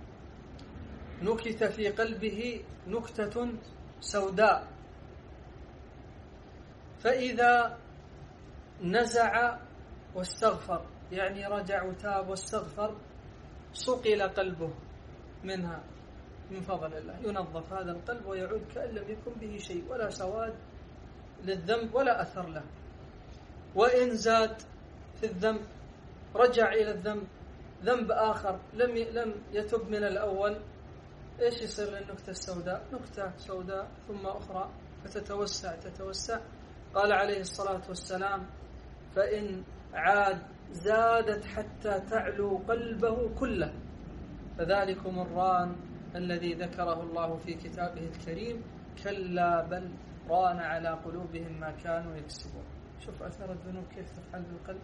نكت في قلبه نكتة سوداء، فإذا نزع واستغفر، يعني رجع وتاب واستغفر، صقل قلبه منها من فضل الله، ينظف هذا القلب ويعود كأن لم يكن به شيء، ولا سواد للذنب ولا أثر له. وإن زاد في الذنب رجع إلى الذنب ذنب آخر لم لم يتب من الأول، إيش يصير للنكتة السوداء؟ نكتة سوداء ثم أخرى فتتوسع تتوسع. قال عليه الصلاة والسلام: فإن عاد زادت حتى تعلو قلبه كله، فذلكم الران الذي ذكره الله في كتابه الكريم: كلا بل ران على قلوبهم ما كانوا يكسبون. شوف أثر الذنوب كيف تفعل بالقلب.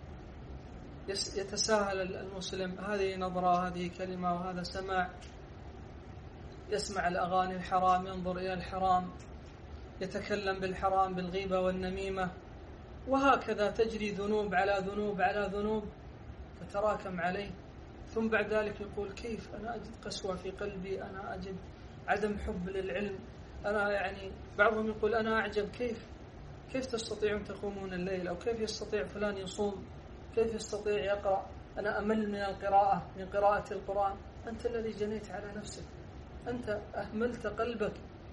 يتساهل المسلم، هذه نظرة هذه كلمة وهذا سمع، يسمع الأغاني الحرام، ينظر إلى الحرام، يتكلم بالحرام بالغيبة والنميمة، وهكذا تجري ذنوب على ذنوب على ذنوب تتراكم عليه. ثم بعد ذلك يقول: كيف أنا أجد قسوة في قلبي، أنا أجد عدم حب للعلم، أنا يعني بعضهم يقول: أنا أعجب كيف كيف تستطيعون تقومون الليل، أو كيف يستطيع فلان يصوم، كيف يستطيع يقرأ، أنا أمل من القراءة من قراءة القرآن. أنت الذي جنيت على نفسك، أنت أهملت قلبك،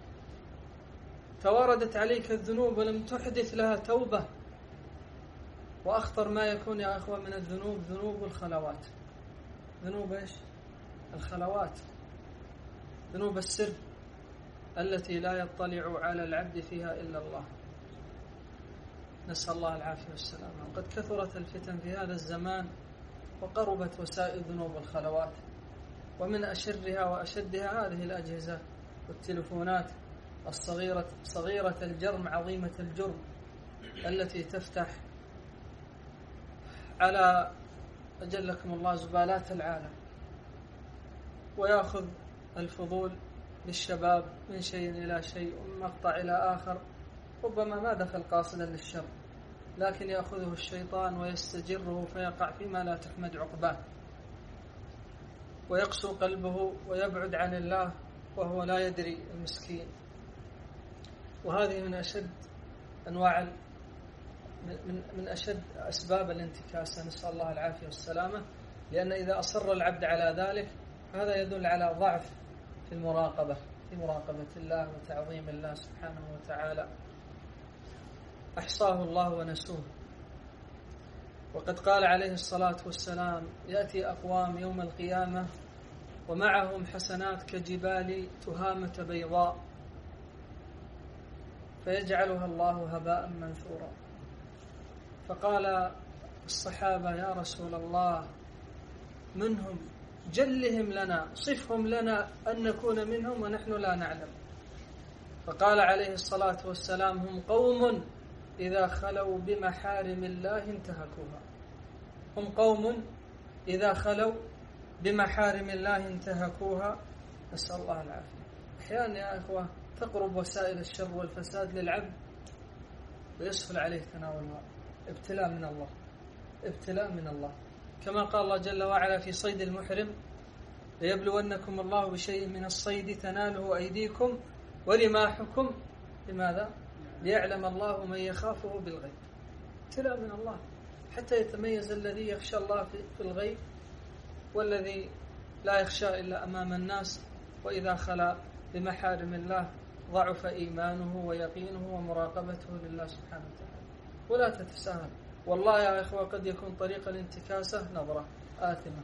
تواردت عليك الذنوب ولم تحدث لها توبة. وأخطر ما يكون يا أخوة من الذنوب ذنوب الخلوات. ذنوب إيش؟ الخلوات، ذنوب السر التي لا يطلع على العبد فيها إلا الله، نسأل الله العافية والسلامة. وقد كثرت الفتن في هذا الزمان وقربت وسائل ذنوب الخلوات، ومن أشرها وأشدها هذه الأجهزة والتلفونات الصغيرة صغيرة الجرم عظيمة الجرم، التي تفتح على أجلكم الله زبالات العالم، ويأخذ الفضول للشباب من شيء إلى شيء ومن مقطع إلى آخر، ربما ما دخل قاصدا للشر، لكن يأخذه الشيطان ويستجره فيقع فيما لا تحمد عقباه، ويقسو قلبه ويبعد عن الله وهو لا يدري المسكين. وهذه من أشد أنواع من من أشد أسباب الانتكاسة، نسأل الله العافية والسلامة. لأن إذا أصر العبد على ذلك هذا يدل على ضعف في المراقبة في مراقبة الله وتعظيم الله سبحانه وتعالى. أحصاه الله ونسوه. وقد قال عليه الصلاة والسلام: يأتي أقوام يوم القيامة ومعهم حسنات كجبال تهامة بيضاء فيجعلها الله هباء منثورا. فقال الصحابة: يا رسول الله، منهم جلهم لنا، صفهم لنا أن نكون منهم ونحن لا نعلم. فقال عليه الصلاة والسلام: هم قوم إذا خلوا بمحارم الله انتهكوها. هم قوم إذا خلوا بمحارم الله انتهكوها. نسأل الله العافية. أحيانا يا أخوة تقرب وسائل الشر والفساد للعبد ويسهل عليه تناولها. ابتلاء من الله، ابتلاء من الله، كما قال الله جل وعلا في صيد المحرم: ليبلونكم الله بشيء من الصيد تناله أيديكم ورماحكم. لماذا؟ ليعلم الله من يخافه بالغيب. ابتلاء من الله حتى يتميز الذي يخشى الله في الغيب والذي لا يخشى إلا أمام الناس. وإذا خلا بمحارم الله ضعف إيمانه ويقينه ومراقبته لله سبحانه وتعالى. ولا تتساهل. والله يا إخوة قد يكون طريق الانتكاسة نظرة آثمة،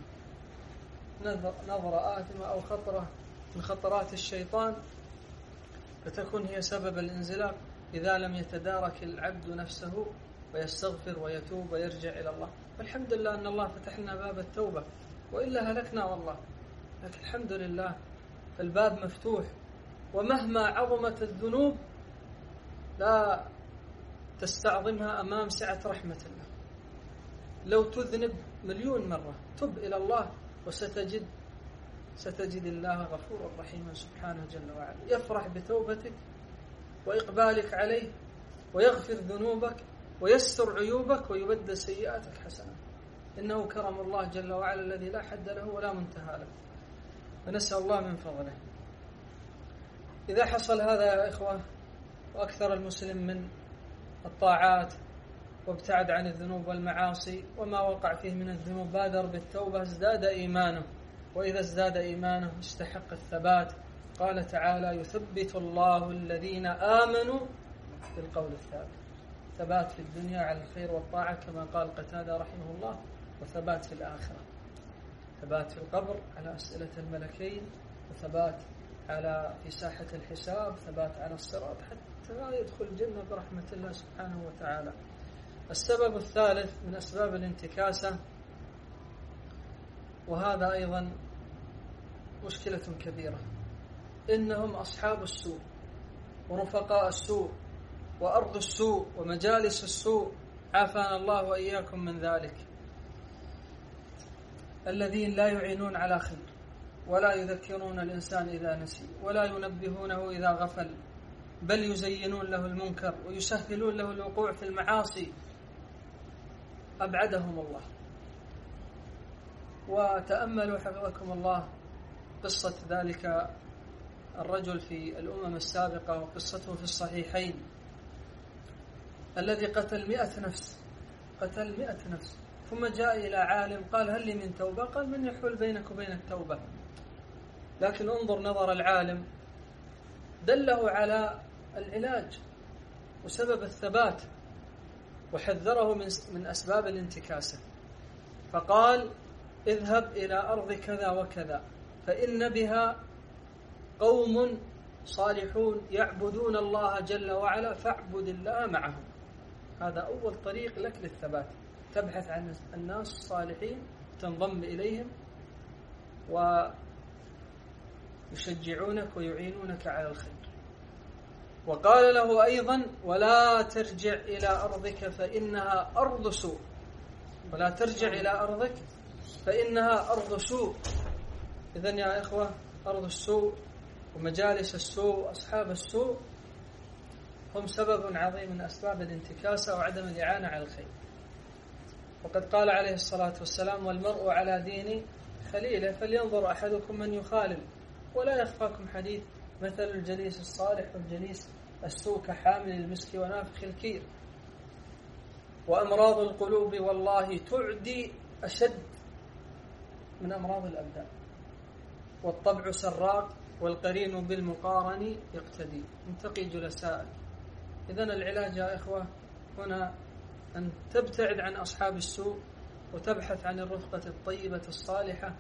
نظرة آثمة أو خطرة من خطرات الشيطان، فتكون هي سبب الانزلاق إذا لم يتدارك العبد نفسه ويستغفر ويتوب ويرجع إلى الله. والحمد لله أن الله فتح لنا باب التوبة، وإلا هلكنا والله. لكن الحمد لله الباب مفتوح، ومهما عظمت الذنوب لا تستعظمها أمام سعة رحمة الله. لو تذنب مليون مرة تب إلى الله وستجد ستجد الله غفورا رحيما سبحانه جل وعلا، يفرح بتوبتك وإقبالك عليه ويغفر ذنوبك ويستر عيوبك ويبدل سيئاتك حسنة. إنه كرم الله جل وعلا الذي لا حد له ولا منتهى له، ونسأل الله من فضله. إذا حصل هذا يا إخوة وأكثر المسلم من الطاعات وابتعد عن الذنوب والمعاصي وما وقع فيه من الذنوب بادر بالتوبة ازداد إيمانه، وإذا ازداد إيمانه استحق الثبات. قال تعالى: يثبت الله الذين آمنوا بالقول الثابت. ثبات في الدنيا على الخير والطاعة كما قال قتادة رحمه الله، وثبات في الآخرة، ثبات في القبر على أسئلة الملكين، وثبات على في ساحة الحساب، ثبات على الصراط حتى يدخل الجنة برحمة الله سبحانه وتعالى. السبب الثالث من أسباب الانتكاسة، وهذا أيضا مشكلة كبيرة، إنهم أصحاب السوء ورفقاء السوء وأرض السوء ومجالس السوء، عافانا الله وإياكم من ذلك، الذين لا يعينون على خير ولا يذكرون الإنسان إذا نسي ولا ينبهونه إذا غفل، بل يزينون له المنكر ويسهلون له الوقوع في المعاصي. أبعدهم الله. وتأملوا حفظكم الله قصة ذلك الرجل في الأمم السابقة وقصته في الصحيحين، الذي قتل مئة نفس، قتل مئة نفس، ثم جاء إلى عالم قال: هل لي من توبة؟ قال: من يحول بينك وبين التوبة؟ لكن انظر نظر العالم، دله على العلاج وسبب الثبات، وحذره من من أسباب الانتكاسة، فقال: اذهب إلى أرض كذا وكذا فإن بها قوم صالحون يعبدون الله جل وعلا فاعبد الله معهم. هذا أول طريق لك للثبات، تبحث عن الناس الصالحين، تنضم إليهم ويشجعونك ويعينونك على الخير. وقال له أيضا: ولا ترجع إلى أرضك فإنها أرض سوء، ولا ترجع إلى أرضك فإنها أرض سوء. إذن يا إخوة أرض السوء ومجالس السوء وأصحاب السوء هم سبب عظيم من أسباب الانتكاسة وعدم الإعانة على الخير. وقد قال عليه الصلاة والسلام: والمرء على دين خليله فلينظر أحدكم من يخالل. ولا يخفاكم حديث مثل الجليس الصالح والجليس السوء كحامل المسك ونافخ الكير. وأمراض القلوب والله تعدي أشد من أمراض الأبدان، والطبع سراق والقرين بالمقارن يقتدي، انتقي جلساءك. إذن العلاج يا إخوة هنا أن تبتعد عن أصحاب السوء وتبحث عن الرفقة الطيبة الصالحة،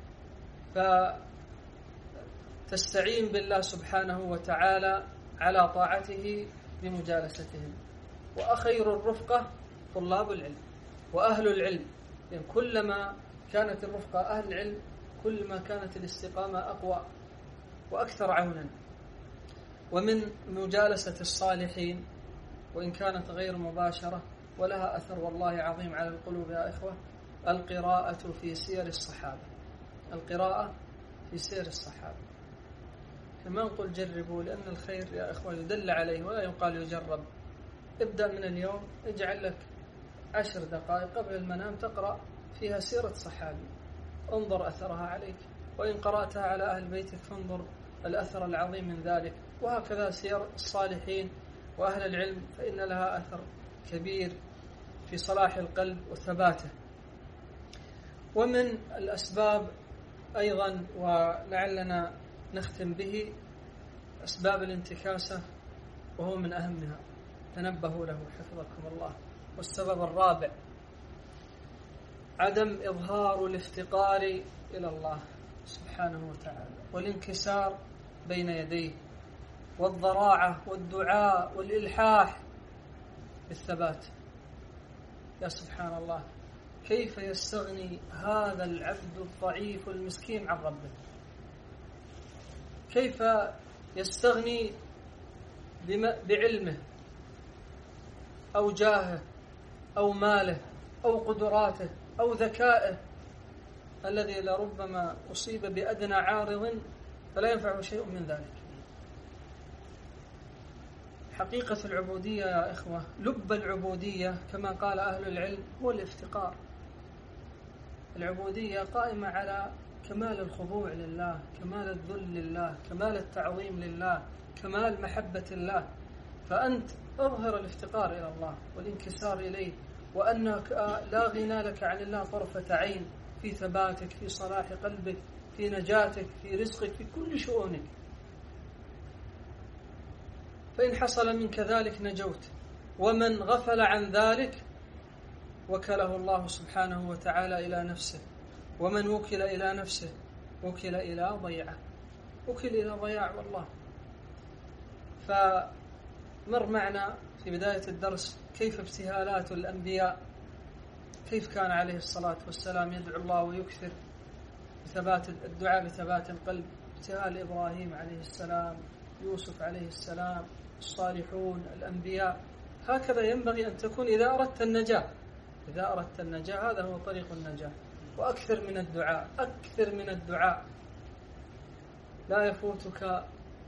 فتستعين بالله سبحانه وتعالى على طاعته بمجالستهم. وأخير الرفقة طلاب العلم وأهل العلم، يعني كلما كانت الرفقة أهل العلم كلما كانت الاستقامة أقوى وأكثر عونا. ومن مجالسة الصالحين وإن كانت غير مباشرة ولها أثر والله عظيم على القلوب يا إخوة، القراءة في سير الصحابة. القراءة في سير الصحابة، كما نقول جربوا، لأن الخير يا إخوة يدل عليه ولا يقال يجرب. ابدأ من اليوم، اجعل لك عشر دقائق قبل المنام تقرأ فيها سيرة صحابي، انظر أثرها عليك، وإن قرأتها على أهل بيتك فانظر الأثر العظيم من ذلك. وهكذا سير الصالحين وأهل العلم فإن لها أثر كبير في صلاح القلب وثباته. ومن الأسباب أيضا ولعلنا نختم به أسباب الانتكاسة، وهو من أهمها، تنبهوا له حفظكم الله. والسبب الرابع عدم إظهار الافتقار إلى الله سبحانه وتعالى والانكسار بين يديه والضراعة والدعاء والإلحاح بالثبات. يا سبحان الله، كيف يستغني هذا العبد الضعيف المسكين عن ربه؟ كيف يستغني بعلمه أو جاهه أو ماله أو قدراته أو ذكائه الذي لربما أصيب بأدنى عارض فلا ينفعه شيء من ذلك؟ حقيقة العبودية يا إخوة، لب العبودية كما قال أهل العلم هو الافتقار. العبودية قائمة على كمال الخضوع لله، كمال الذل لله، كمال التعظيم لله، كمال محبة الله. فأنت اظهر الافتقار إلى الله والانكسار إليه، وأنك لا غنى لك عن الله طرفة عين في ثباتك، في صلاح قلبك، في نجاتك، في رزقك، في كل شؤونك. فإن حصل منك ذلك نجوت، ومن غفل عن ذلك وكله الله سبحانه وتعالى إلى نفسه، ومن وكل إلى نفسه وكل إلى ضيعه، وكل إلى ضياع والله. فمر معنا في بداية الدرس كيف ابتهالات الأنبياء، كيف كان عليه الصلاة والسلام يدعو الله ويكثر بثبات الدعاء بثبات القلب. ابتهال إبراهيم عليه السلام، يوسف عليه السلام، الصالحون، الأنبياء. هكذا ينبغي أن تكون إذا أردت النجاة. إذا أردت النجاة هذا هو طريق النجاة. وأكثر من الدعاء، أكثر من الدعاء. لا يفوتك،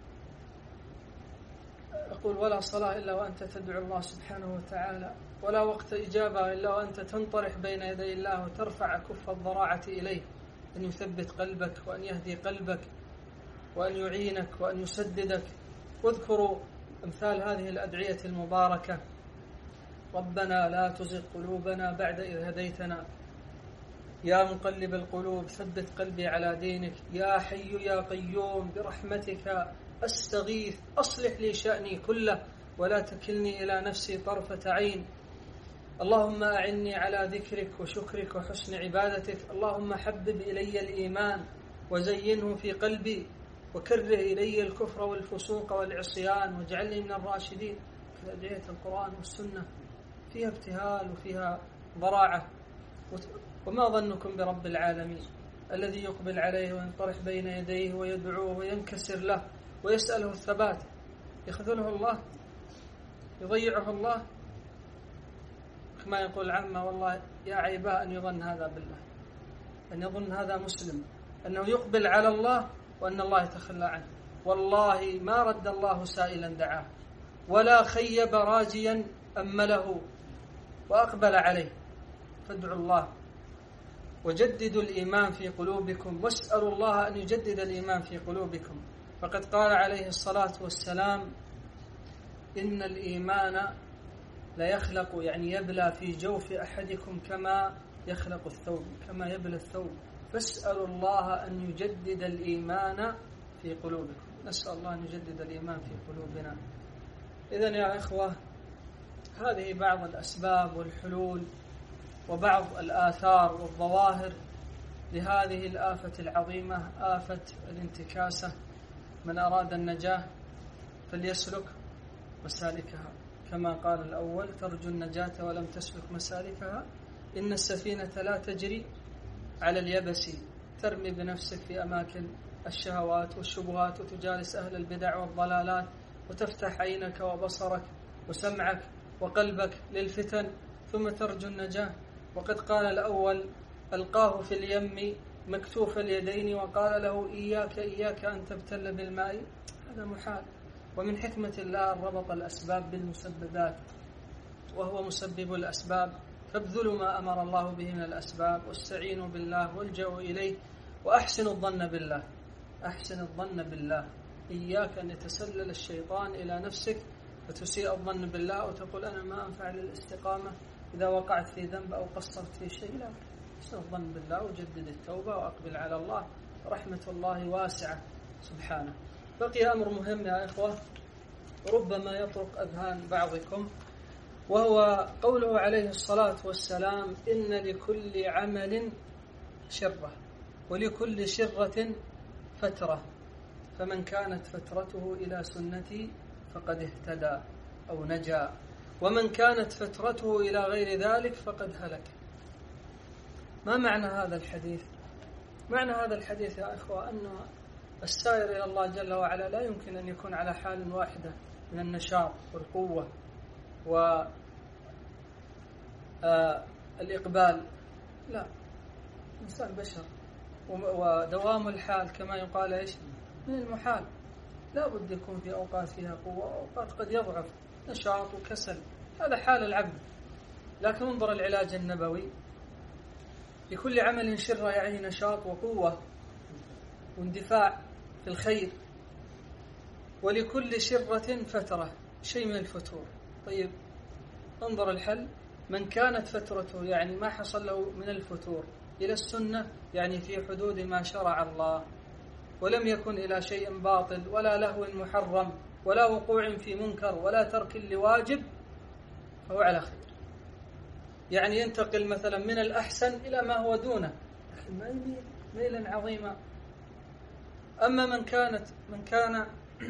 أقول، ولا صلاة إلا وأنت تدعو الله سبحانه وتعالى، ولا وقت إجابة إلا وأنت تنطرح بين يدي الله وترفع كف الضراعة إليه أن يثبت قلبك وأن يهدي قلبك وأن يعينك وأن يسددك. واذكروا أمثال هذه الأدعية المباركة: ربنا لا تزغ قلوبنا بعد إذ هديتنا، يا مقلب القلوب ثبت قلبي على دينك، يا حي يا قيوم برحمتك أستغيث أصلح لي شأني كله ولا تكلني إلى نفسي طرفة عين، اللهم أعني على ذكرك وشكرك وحسن عبادتك، اللهم حبب إلي الإيمان وزينه في قلبي وكره إلي الكفر والفسوق والعصيان واجعلني من الراشدين. في أدعية القرآن والسنة فيها ابتهال وفيها ضراعة. وما ظنكم برب العالمين الذي يقبل عليه وينطرح بين يديه ويدعوه وينكسر له ويسأله الثبات؟ يخذله الله؟ يضيعه الله؟ كما يقول عمه: والله يا عيباء أن يظن هذا بالله، أن يظن هذا مسلم أنه يقبل على الله وأن الله يتخلى عنه. والله ما رد الله سائلا دعاه ولا خيب راجيا أمله وأقبل عليه. فادعوا الله وجددوا الإيمان في قلوبكم واسألوا الله أن يجدد الإيمان في قلوبكم. فقد قال عليه الصلاة والسلام: إن الإيمان لا يخلق، يعني يبلى في جوف أحدكم كما يخلق الثوب، كما يبلى الثوب. فاسألوا الله أن يجدد الإيمان في قلوبكم. نسأل الله أن يجدد الإيمان في قلوبنا. إذن يا إخوة، هذه بعض الأسباب والحلول وبعض الآثار والظواهر لهذه الآفة العظيمة، آفة الانتكاسة. من أراد النجاة فليسلك مسالكها، كما قال الأول: ترجو النجاة ولم تسلك مسالكها، إن السفينة لا تجري على اليبس، ترمي بنفسك في أماكن الشهوات والشبهات، وتجالس أهل البدع والضلالات، وتفتح عينك وبصرك وسمعك وقلبك للفتن، ثم ترجو النجاة. وقد قال الأول: ألقاه في اليم مكتوف اليدين وقال له: إياك إياك أن تبتل بالماء. هذا محال. ومن حكمة الله ربط الأسباب بالمسببات، وهو مسبب الأسباب، فابذلوا ما أمر الله به من الأسباب، واستعينوا بالله والجأوا إليه، وأحسنوا الظن بالله. أحسن الظن بالله، إياك أن يتسلل الشيطان إلى نفسك فتسيء الظن بالله وتقول أنا ما أنفع للاستقامة إذا وقعت في ذنب أو قصرت في شيء. لا، أحسن الظن بالله وجدد التوبة وأقبل على الله، رحمة الله واسعة سبحانه. بقي أمر مهم يا إخوة ربما يطرق أذهان بعضكم، وهو قوله عليه الصلاة والسلام: إن لكل عمل شرة ولكل شرة فترة، فمن كانت فترته إلى سنتي فقد اهتدى أو نجا، ومن كانت فترته إلى غير ذلك فقد هلك. ما معنى هذا الحديث؟ معنى هذا الحديث يا إخوة أن السائر إلى الله جل وعلا لا يمكن أن يكون على حال واحدة من النشاط والقوة والإقبال. لا، إنسان بشر، ودوام الحال كما يقال إيش من المحال. لا بد يكون في أوقات فيها قوة وأوقات قد يضعف نشاط وكسل، هذا حال العبد. لكن انظر العلاج النبوي: لكل عمل شرة، يعني نشاط وقوة واندفاع في الخير، ولكل شرة فترة، شيء من الفتور. طيب انظر الحل: من كانت فترته يعني ما حصل له من الفتور إلى السنة، يعني في حدود ما شرع الله، ولم يكن إلى شيء باطل ولا لهو محرم ولا وقوع في منكر ولا ترك لواجب، فهو على خير. يعني ينتقل مثلا من الأحسن إلى ما هو دونه، لكن ما يميل ميلا عظيما. أما من كانت من كان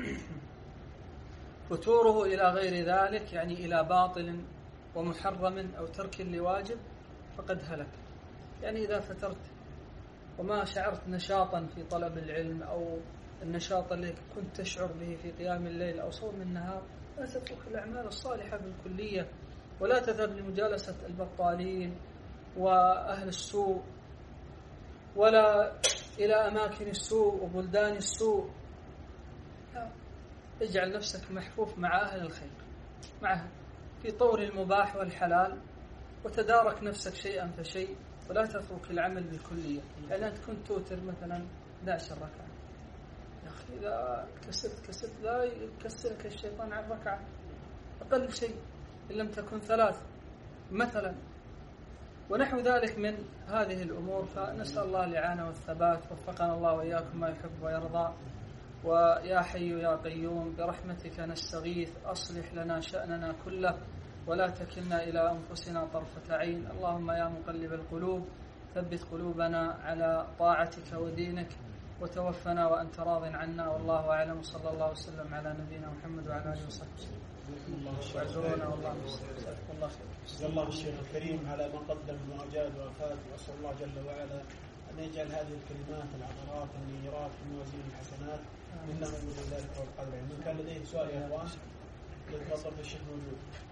فتوره إلى غير ذلك، يعني إلى باطل ومحرم أو ترك لواجب، فقد هلك. يعني إذا فترت وما شعرت نشاطا في طلب العلم أو النشاط الذي كنت تشعر به في قيام الليل أو صوم النهار، لا تترك الأعمال الصالحة بالكلية، ولا تذهب لمجالسة البطالين وأهل السوء، ولا إلى أماكن السوء وبلدان السوء. لا، اجعل نفسك محفوف مع أهل الخير، معه في طور المباح والحلال، وتدارك نفسك شيئا فشيء، ولا تترك العمل بالكلية. يعني أنت كنت توتر مثلا أحد عشر ركعة، يا أخي إذا كسرت كسرت لا يكسرك الشيطان عن ركعة، أقل شيء إن لم تكن ثلاث مثلا، ونحو ذلك من هذه الأمور. فنسأل الله الإعانة والثبات، وفقنا الله وإياكم ما يحب ويرضى. ويا حي يا قيوم برحمتك نستغيث، أصلح لنا شأننا كله ولا تكلنا إلى أنفسنا طرفة عين. اللهم يا مقلب القلوب ثبت قلوبنا على طاعتك ودينك، وتوفنا وأنت راض عنا. والله أعلم، صلى الله وسلم على نبينا محمد وعلى آله وصحبه. واعذرونا والله جزاكم الله خير. جزا الله الشيخ الكريم على ما قدم من وجاد وافات، واسال الله جل وعلا ان يجعل هذه الكلمات العبرات النيرات في موازين الحسنات، انه ولي ذلك والقدر. من كان لديه سؤال يا اخوان يتفضل، الشيخ موجود.